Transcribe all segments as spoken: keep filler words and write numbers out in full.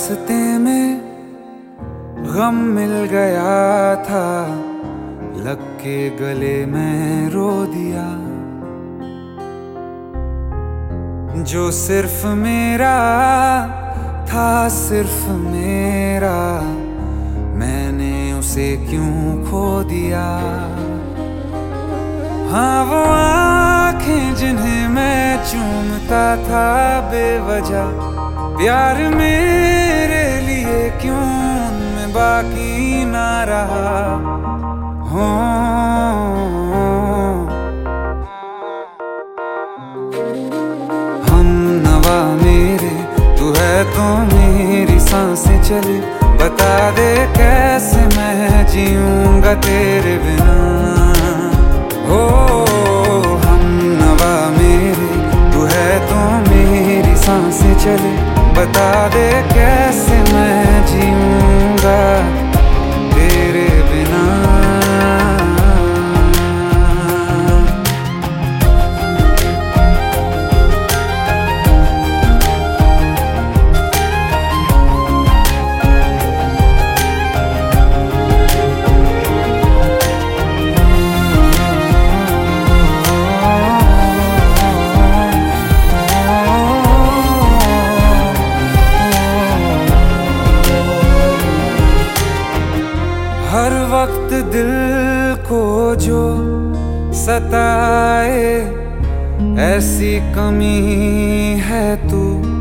रास्ते में गम मिल गया था, लग के गले में रो दिया। जो सिर्फ मेरा था, सिर्फ मेरा, मैंने उसे क्यों खो दिया। हाँ वो आँखें जिन्हें मैं चूमता था बेवजह, प्यार मेरे लिए क्यों उनमें बाकी ना रहा। हो हम नवा मेरे, तू है तो मेरी सांसें चले। बता दे कैसे मैं जीऊंगा तेरे बिना। हो हम नवा मेरे, तू है तो मेरी सांसें चले। बता दे कैसे मैं जीऊंगा तेरे बिना। हर वक्त दिल को जो सताए, ऐसी कमी है तू।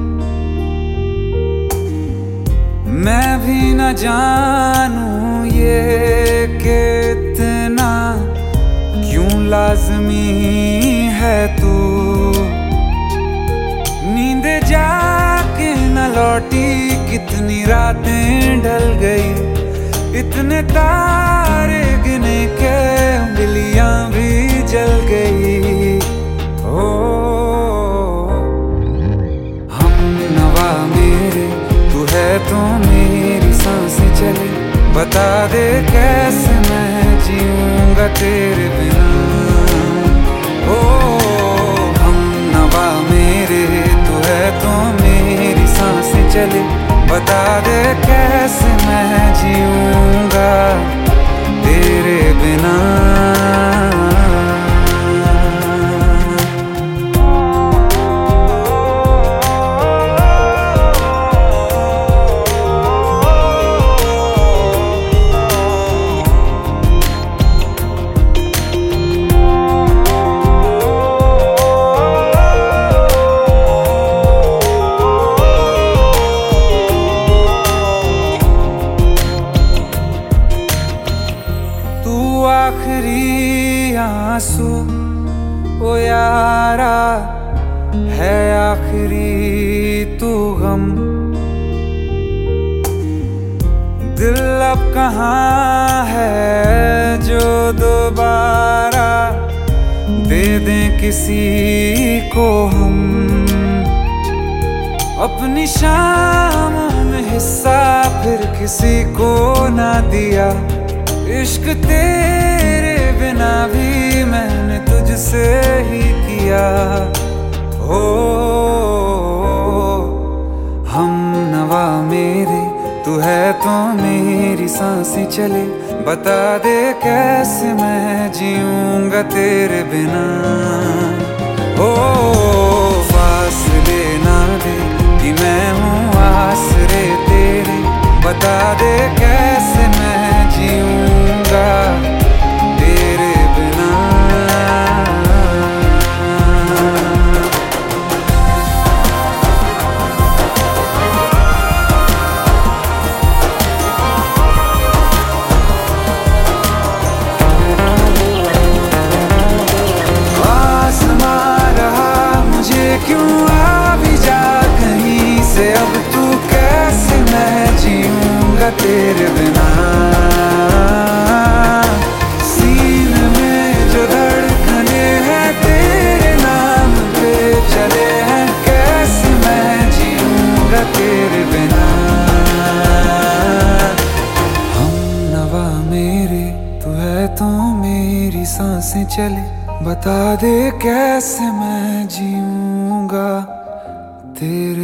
मैं भी न जानूं ये कि इतना क्यों लाज़मी है तू। नींद जाके न लौटी, कितनी रातें ढल गई। इतने तारे गिने के उंगलियां भी जल गई। ओ हम नवा मेरे, तू है तो मेरी सांसें चले। बता दे कैसे मैं जीऊंगा तेरे बिना। ओ हम नवा मेरे, तू है तो मेरी सांसें चले। बता दे कैसे मैं जीऊंगा तेरे बिना। आखिरी आंसू ओ यारा है, आखिरी तू गम। दिल अब कहाँ है जो दोबारा दे दें किसी को हम। अपनी शामों में हिस्सा फिर किसी को ना दिया। इश्क तेरे बिना भी मैंने तुझसे ही किया। हो हम नवा मेरे, तू है तो मेरी सांसें चले। बता दे कैसे मैं जीऊंगा तेरे बिना। हो फासले ना दे कि मैं हूँ आसरे तेरे। बता दे कैसे मैं जीऊंगा तेरे बिना। आसमां रहा मुझे क्यों आ भी जा कहीं से। अब तू कैसे मैं जीऊंगा तेरे बिना। सीने में जो धड़कने हैं तेरे नाम पे चले हैं, कैसे मैं जीऊंगा तेरे बिना। हम नवा मेरे, तू है तो मेरी सांसें चले। बता दे कैसे मैं जीऊंगा तेरे